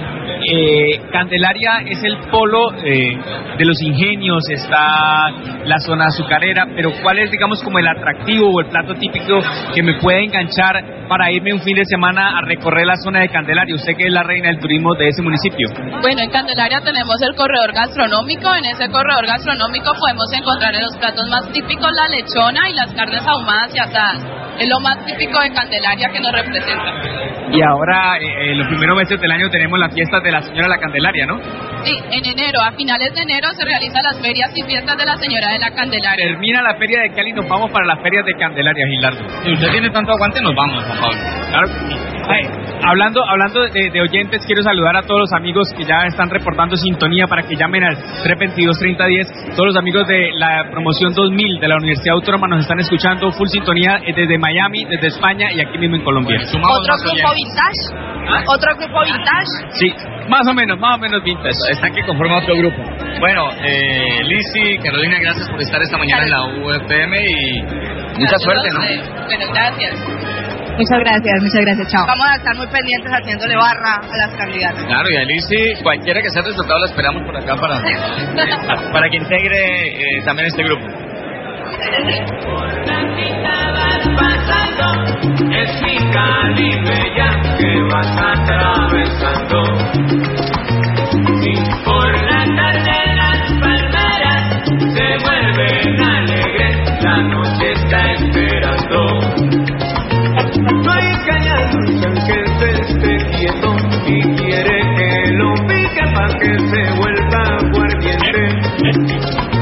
Eh, Candelaria es el polo eh, de los ingenios, está la zona azucarera, pero ¿cuál es, digamos, como el atractivo o el plato típico que me puede enganchar para irme un fin de semana a recorrer la zona de Candelaria? Usted que es la reina del turismo de ese municipio. Bueno, en Candelaria tenemos el corredor gastronómico. En ese corredor gastronómico podemos encontrar en los platos más típicos la lechona y las carnes ahumadas y asadas. Es lo más típico de Candelaria que nos representa. Y ahora, eh, en los primeros meses del año tenemos las fiestas de la señora La Candelaria, ¿no? Sí, en enero, a finales de enero se realizan las ferias y fiestas de la señora de la Candelaria. Termina la feria de Cali y nos vamos para las ferias de Candelaria, Gilardo. Si usted tiene tanto aguante, nos vamos, Juan Pablo. Claro que sí. Ay. Hablando, hablando de, de oyentes, quiero saludar a todos los amigos que ya están reportando sintonía para que llamen al tres veintidós, treinta diez. Todos los amigos de la promoción dos mil de la Universidad Autónoma nos están escuchando full sintonía desde Miami, desde España y aquí mismo en Colombia. ¿Otro grupo vintage? ¿Ah? ¿Otro grupo vintage? Sí, más o menos, más o menos vintage. Está que conforma otro grupo. Bueno, eh, Lizzy, Carolina, gracias por estar esta mañana en la U F M y mucha suerte, ¿no? Bueno, gracias. Muchas gracias, muchas gracias, chao. Vamos a estar muy pendientes haciéndole barra a las candidatas. Claro, y a Lizzy, cualquiera que sea el resultado, la esperamos por acá para, para que integre eh, también este grupo. Es mi Cali bella que vas atravesando, y por la tarde las palmeras se vuelven alegres, la noche está esperando. No hay caña dulce que se esté quieto y quiere que lo pique pa' que se vuelva aguardiente.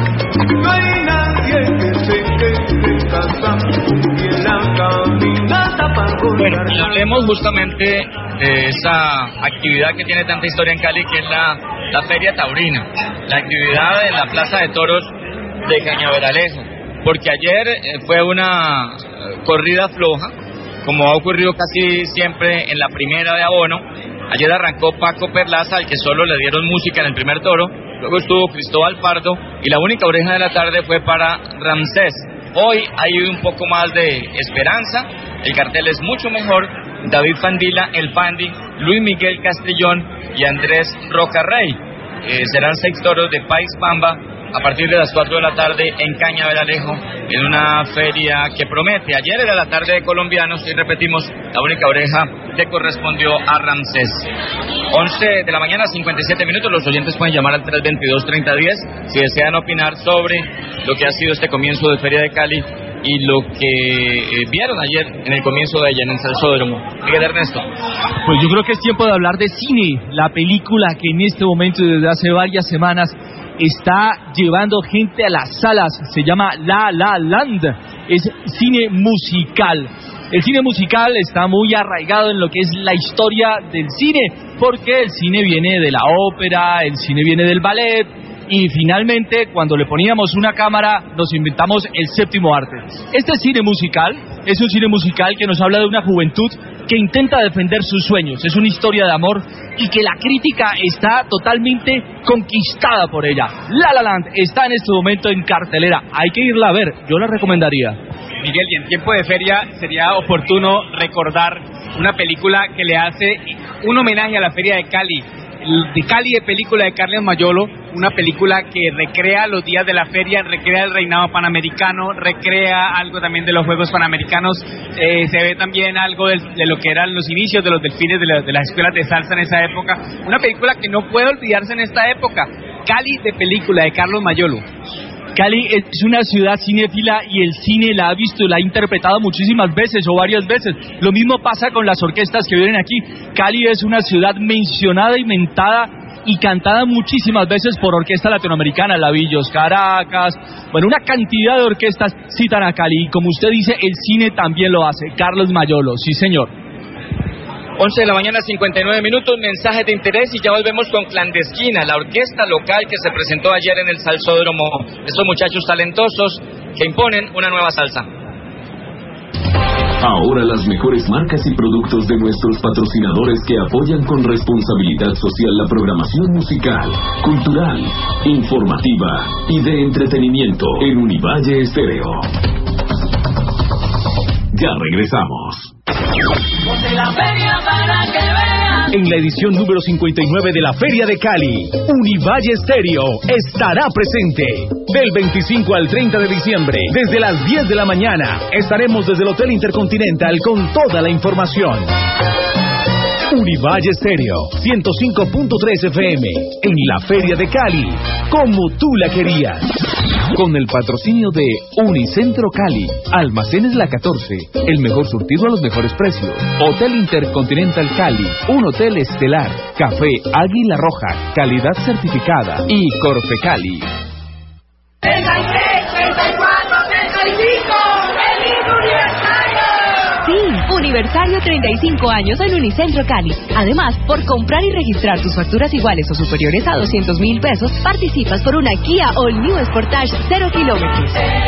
No hay nadie que se quede en casa y en la caminata pa' Bueno, y hablemos justamente de esa actividad que tiene tanta historia en Cali, que es la, la Feria Taurina, la actividad en la Plaza de Toros de Cañaveralejo, porque ayer eh, fue una eh, corrida floja, como ha ocurrido casi siempre en la primera de abono. Ayer arrancó Paco Perlaza, al que solo le dieron música en el primer toro, luego estuvo Cristóbal Pardo y la única oreja de la tarde fue para Ramsés. Hoy hay un poco más de esperanza, el cartel es mucho mejor. David Fandila, el Fandi, Luis Miguel Castrillón y Andrés Rocarrey. Eh, serán seis toros de País Pamba a partir de las cuatro de la tarde en Cañaveralejo, en una feria que promete. Ayer era la tarde de colombianos y repetimos, la única oreja le correspondió a Ramsés. once de la mañana, cincuenta y siete minutos, los oyentes pueden llamar al tres veintidós, treinta diez si desean opinar sobre lo que ha sido este comienzo de Feria de Cali y lo que eh, vieron ayer en el comienzo de ella en el Salsódromo. Miguel Ernesto. Pues yo creo que es tiempo de hablar de cine, la película que en este momento y desde hace varias semanas está llevando gente a las salas, se llama La La Land, es cine musical. El cine musical está muy arraigado en lo que es la historia del cine, porque el cine viene de la ópera, el cine viene del ballet, y finalmente cuando le poníamos una cámara nos inventamos el séptimo arte. Este cine musical es un cine musical que nos habla de una juventud que intenta defender sus sueños, es una historia de amor y que la crítica está totalmente conquistada por ella. La La Land está en este momento en cartelera, hay que irla a ver, yo la recomendaría. Miguel, y en tiempo de feria sería oportuno recordar una película que le hace un homenaje a la Feria de Cali, de Cali de película de Carlos Mayolo, una película que recrea los días de la feria, recrea el reinado panamericano, recrea algo también de los Juegos Panamericanos, eh, se ve también algo de, de lo que eran los inicios de los delfines de, la, de las escuelas de salsa en esa época, una película que no puede olvidarse en esta época, Cali de película de Carlos Mayolo. Cali es una ciudad cinéfila y el cine la ha visto, la ha interpretado muchísimas veces o varias veces. Lo mismo pasa con las orquestas que vienen aquí. Cali es una ciudad mencionada y mentada y cantada muchísimas veces por orquesta latinoamericana, Lavillos, Caracas, bueno, una cantidad de orquestas citan a Cali y como usted dice, el cine también lo hace. Carlos Mayolo, sí señor. once de la mañana, cincuenta y nueve minutos, mensajes de interés y ya volvemos con Clandestina, la orquesta local que se presentó ayer en el Salsódromo. Estos muchachos talentosos que imponen una nueva salsa. Ahora las mejores marcas y productos de nuestros patrocinadores que apoyan con responsabilidad social la programación musical, cultural, informativa y de entretenimiento en Univalle Estéreo. Ya regresamos. En la edición número cincuenta y nueve de la Feria de Cali, Univalle Estéreo estará presente. Del veinticinco al treinta de diciembre, desde las diez de la mañana, estaremos desde el Hotel Intercontinental con toda la información. Univalle Estéreo, ciento cinco punto tres F M, en la Feria de Cali, como tú la querías. Con el patrocinio de Unicentro Cali, Almacenes La catorce, el mejor surtido a los mejores precios. Hotel Intercontinental Cali, un hotel estelar. Café Águila Roja, calidad certificada. Y Corfe Cali. treinta y tres, treinta y cuatro, treinta y cinco, ¡feliz aniversario! Sí, aniversario treinta y cinco años en Unicentro Cali. Además, por comprar y registrar tus facturas iguales o superiores a doscientos mil pesos, participas por una Kia All New Sportage cero kilómetros.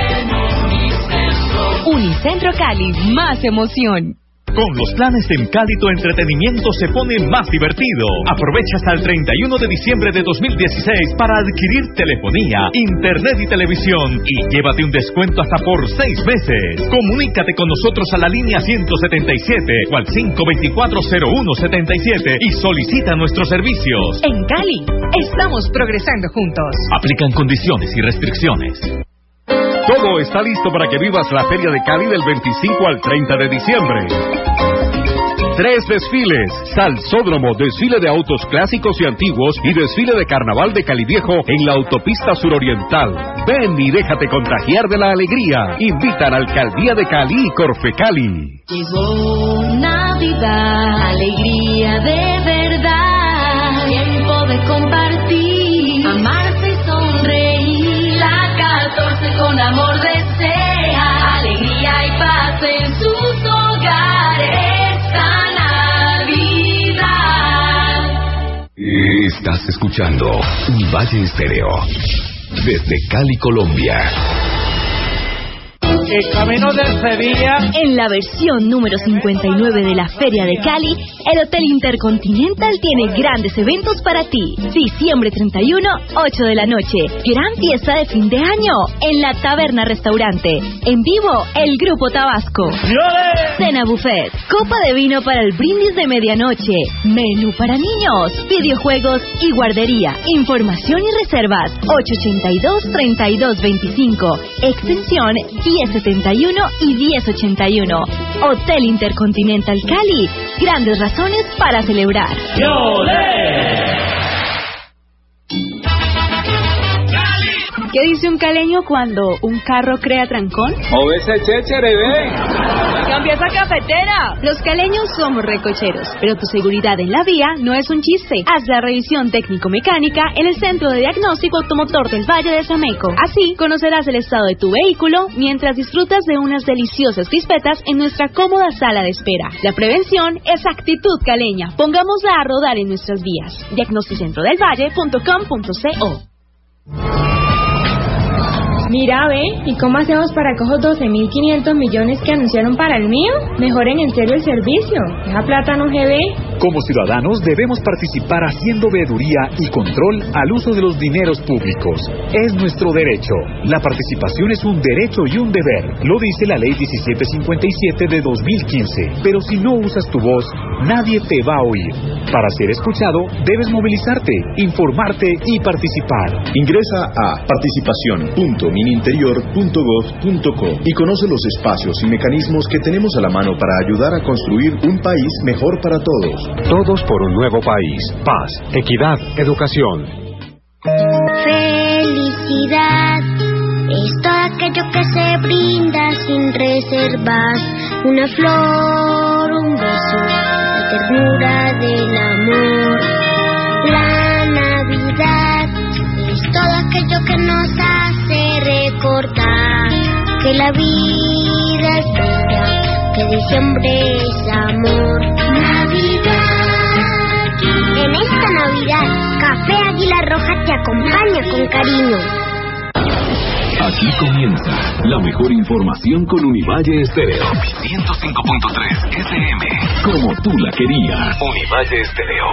Unicentro Cali, más emoción. Con los planes en Cali tu entretenimiento se pone más divertido. Aprovecha hasta el treinta y uno de diciembre de dos mil dieciséis para adquirir telefonía, internet y televisión y llévate un descuento hasta por seis meses. Comunícate con nosotros a la línea ciento setenta y siete o al cinco dos cuatro cero uno siete siete y solicita nuestros servicios. En Cali, estamos progresando juntos. Aplican condiciones y restricciones. Todo está listo para que vivas la Feria de Cali del veinticinco al treinta de diciembre. Tres desfiles: Salsódromo, desfile de autos clásicos y antiguos y desfile de carnaval de Cali Viejo en la autopista suroriental. Ven y déjate contagiar de la alegría. Invitan a Alcaldía de Cali y Corfecali. Llegó Navidad, alegría de verdad, tiempo de compartir, amarse y sonreír. La catorce con amor desea alegría y paz en sus hogares esta Navidad. Estás escuchando Univalle Estéreo desde Cali, Colombia. El camino de Sevilla. En la versión número cincuenta y nueve de la Feria de Cali, el Hotel Intercontinental tiene grandes eventos para ti. Diciembre treinta y uno, ocho de la noche. Gran fiesta de fin de año en la Taberna Restaurante. En vivo, el Grupo Tabasco. ¡Yole! Cena buffet, copa de vino para el brindis de medianoche, menú para niños, videojuegos y guardería. Información y reservas ocho ocho dos, treinta y dos veinticinco, extensión diez setenta y uno y diez ochenta y uno. Hotel Intercontinental Cali. Grandes razones para celebrar. ¿Qué dice un caleño cuando un carro crea trancón? O ese chéchere, ve. ¡Cambia esa cafetera! Los caleños somos recocheros, pero tu seguridad en la vía no es un chiste. Haz la revisión técnico-mecánica en el Centro de Diagnóstico Automotor del Valle de Sameco. Así conocerás el estado de tu vehículo mientras disfrutas de unas deliciosas crispetas en nuestra cómoda sala de espera. La prevención es actitud caleña. Pongámosla a rodar en nuestras vías. diagnosticentrodelvalle punto com punto co. Mira, ve, ¿y cómo hacemos para coger doce mil quinientos millones que anunciaron para el mío? Mejoren en serio el servicio. Esa plata no se ve. Como ciudadanos debemos participar haciendo veeduría y control al uso de los dineros públicos. Es nuestro derecho. La participación es un derecho y un deber. Lo dice la Ley diecisiete cincuenta y siete de dos mil quince. Pero si no usas tu voz, nadie te va a oír. Para ser escuchado, debes movilizarte, informarte y participar. Ingresa a participación punto mininterior punto gov punto co y conoce los espacios y mecanismos que tenemos a la mano para ayudar a construir un país mejor para todos. Todos por un nuevo país. Paz, equidad, educación. Felicidad es todo aquello que se brinda sin reservas. Una flor, un beso, la ternura del amor. La Navidad es todo aquello que nos hace recordar que la vida es bella, que diciembre es amor. Navidad. En esta Navidad, Café Águila Roja te acompaña con cariño. Aquí comienza la mejor información con Univalle Estéreo. ciento cinco punto tres F M. Como tú la querías. Univalle Estéreo.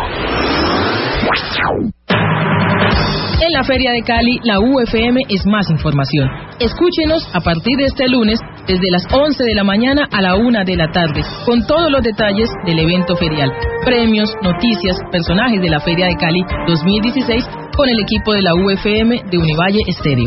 En la Feria de Cali, la U F M es más información. Escúchenos a partir de este lunes, desde las once de la mañana a la una de la tarde, con todos los detalles del evento ferial. Premios, noticias, personajes de la Feria de Cali dos mil dieciséis, con el equipo de la U F M de Univalle Estéreo.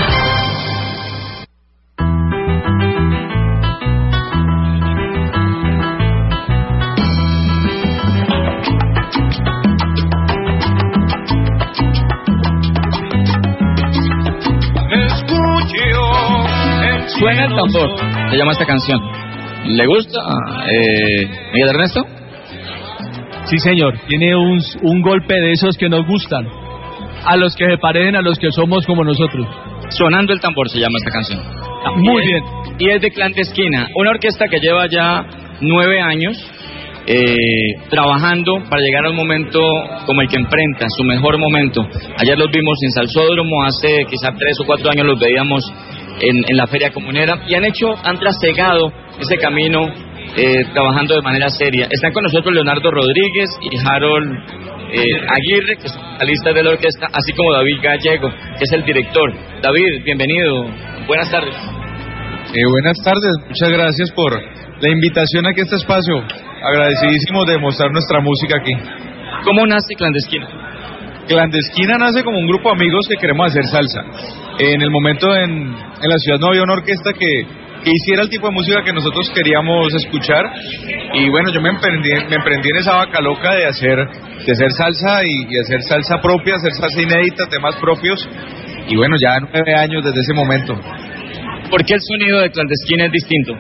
Suena el tambor, se llama esta canción. ¿Le gusta, eh, Miguel Ernesto? Sí, señor, tiene un, un golpe de esos que nos gustan, a los que se parecen a los que somos como nosotros. Sonando el tambor se llama esta canción. Muy y bien. Es, y es de Clandestina, una orquesta que lleva ya nueve años eh, trabajando para llegar a un momento como el que enfrenta, su mejor momento. Ayer los vimos en Salsódromo, hace quizás tres o cuatro años los veíamos en, en la Feria Comunera, y han hecho, han trasegado ese camino eh, trabajando de manera seria. Están con nosotros Leonardo Rodríguez y Harold eh, Aguirre, que son vocalistas de la orquesta, así como David Gallego, que es el director. David, bienvenido, buenas tardes. Eh, buenas tardes, muchas gracias por la invitación aquí a este espacio. Agradecidísimos de mostrar nuestra música aquí. ¿Cómo nace Clandestina? Clandestina nace como un grupo de amigos que queremos hacer salsa. En el momento en, en la ciudad no había una orquesta que, que hiciera el tipo de música que nosotros queríamos escuchar, y bueno, yo me emprendí, me emprendí en esa vaca loca de hacer, de hacer salsa y, y hacer salsa propia, hacer salsa inédita, temas propios, y bueno, ya nueve años desde ese momento. ¿Por qué el sonido de Clandestina es distinto?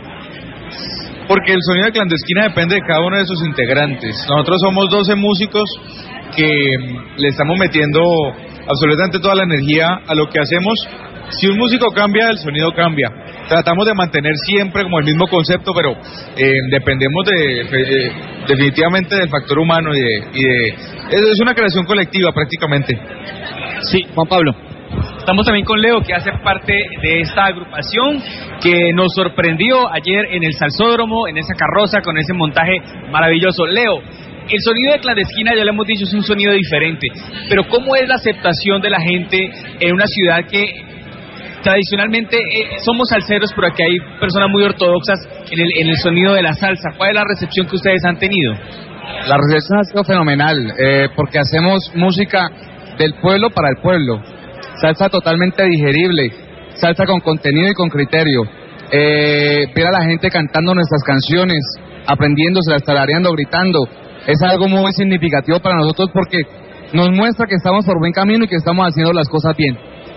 Porque el sonido de Clandestina depende de cada uno de sus integrantes. Nosotros somos doce músicos que le estamos metiendo absolutamente toda la energía a lo que hacemos. Si un músico cambia, el sonido cambia. Tratamos de mantener siempre como el mismo concepto, pero eh, dependemos de, eh, definitivamente del factor humano y de, y de... Es una creación colectiva prácticamente. Sí, Juan Pablo. Estamos también con Leo, que hace parte de esta agrupación que nos sorprendió ayer en el Salsódromo, en esa carroza, con ese montaje maravilloso. Leo, el sonido de Clandestina, ya lo hemos dicho, es un sonido diferente, pero ¿cómo es la aceptación de la gente en una ciudad que tradicionalmente eh, somos salseros, pero aquí hay personas muy ortodoxas en el, en el sonido de la salsa? ¿Cuál es la recepción que ustedes han tenido? La recepción ha sido fenomenal, eh, porque hacemos música del pueblo para el pueblo. Salsa totalmente digerible, salsa con contenido y con criterio. Eh, ver a la gente cantando nuestras canciones, aprendiéndoselas, tarareando, gritando, es algo muy significativo para nosotros porque nos muestra que estamos por buen camino y que estamos haciendo las cosas bien.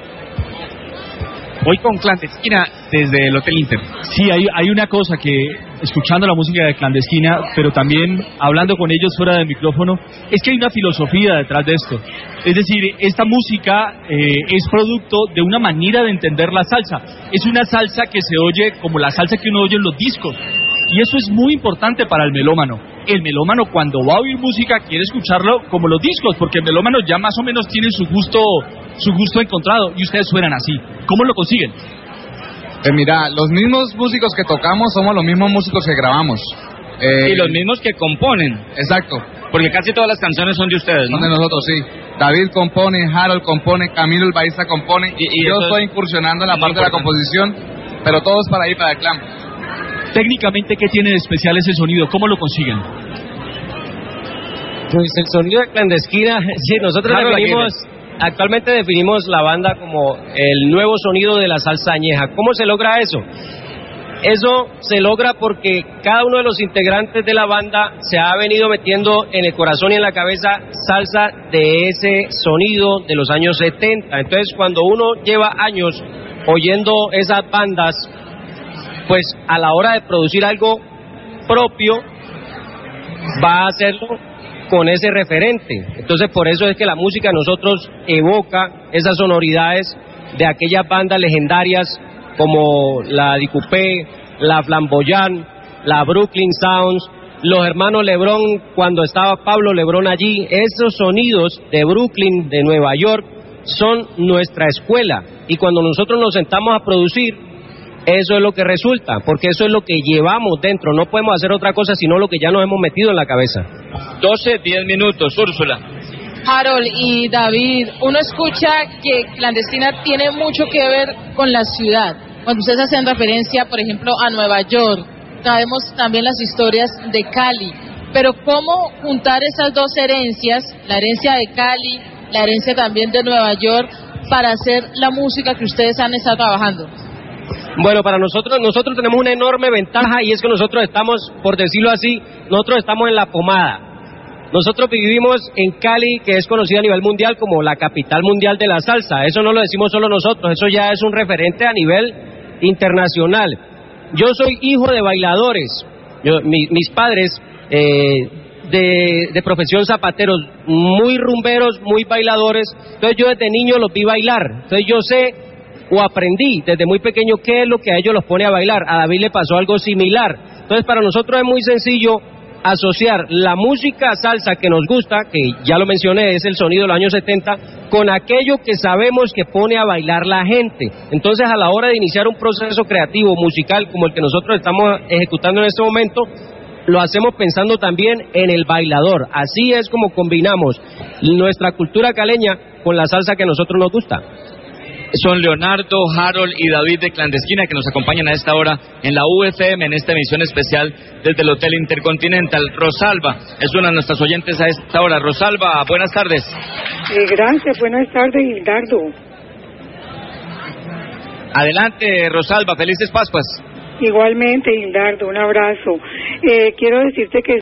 Hoy con Clandestina desde el Hotel Inter. Sí, hay, hay una cosa que, escuchando la música de Clandestina, pero también hablando con ellos fuera del micrófono, es que hay una filosofía detrás de esto. Es decir, esta música eh, es producto de una manera de entender la salsa. Es una salsa que se oye como la salsa que uno oye en los discos. Y eso es muy importante para el melómano. El melómano, cuando va a oír música, quiere escucharlo como los discos, porque el melómano ya más o menos tiene su gusto, su gusto encontrado, y ustedes suenan así. ¿Cómo lo consiguen? Pues mira, los mismos músicos que tocamos somos los mismos músicos que grabamos. Eh, y los mismos que componen. Exacto. Porque casi todas las canciones son de ustedes, ¿no? Son de nosotros, sí. David compone, Harold compone, Camilo el baterista compone, y, y yo estoy incursionando en la parte de la composición, pero todo es para ir para el clan. Técnicamente, ¿qué tiene de especial ese sonido? ¿Cómo lo consiguen? Pues el sonido de Clandestina, sí, nosotros definimos, actualmente definimos la banda como el nuevo sonido de la salsa añeja. ¿Cómo se logra eso? Eso se logra porque cada uno de los integrantes de la banda se ha venido metiendo en el corazón y en la cabeza salsa de ese sonido de los años setenta. Entonces, cuando uno lleva años oyendo esas bandas, pues a la hora de producir algo propio va a hacerlo con ese referente. Entonces por eso es que la música de nosotros evoca esas sonoridades de aquellas bandas legendarias como la Dicupé, la Flamboyant, la Brooklyn Sounds, los hermanos Lebron, cuando estaba Pablo Lebron allí. Esos sonidos de Brooklyn, de Nueva York, son nuestra escuela, y cuando nosotros nos sentamos a producir, eso es lo que resulta, porque eso es lo que llevamos dentro. No podemos hacer otra cosa sino lo que ya nos hemos metido en la cabeza. doce, diez minutos, Úrsula. Harold y David, uno escucha que Clandestina tiene mucho que ver con la ciudad. Cuando ustedes hacen referencia, por ejemplo, a Nueva York, sabemos también las historias de Cali. Pero ¿cómo juntar esas dos herencias, la herencia de Cali, la herencia también de Nueva York, para hacer la música que ustedes han estado trabajando? Bueno, para nosotros, nosotros tenemos una enorme ventaja, y es que nosotros estamos, por decirlo así, nosotros estamos en la pomada. Nosotros vivimos en Cali, que es conocida a nivel mundial como la capital mundial de la salsa. Eso no lo decimos solo nosotros, eso ya es un referente a nivel internacional. Yo soy hijo de bailadores. Yo, mi, mis padres, eh, de, de profesión zapateros, muy rumberos, muy bailadores. Entonces yo desde niño los vi bailar. Entonces yo sé o aprendí desde muy pequeño qué es lo que a ellos los pone a bailar. A David le pasó algo similar. Entonces para nosotros es muy sencillo asociar la música salsa que nos gusta, que ya lo mencioné, es el sonido de los años setenta, con aquello que sabemos que pone a bailar la gente. Entonces a la hora de iniciar un proceso creativo musical como el que nosotros estamos ejecutando en este momento, lo hacemos pensando también en el bailador. Así es como combinamos nuestra cultura caleña con la salsa que a nosotros nos gusta. Son Leonardo, Harold y David de Clandestina, que nos acompañan a esta hora en la U F M, en esta emisión especial desde el Hotel Intercontinental. Rosalba es una de nuestras oyentes a esta hora. Rosalba, buenas tardes. Eh, gracias, buenas tardes, Hildardo. Adelante, Rosalba, felices Pascuas. Igualmente, Hildardo, un abrazo. Eh, quiero decirte que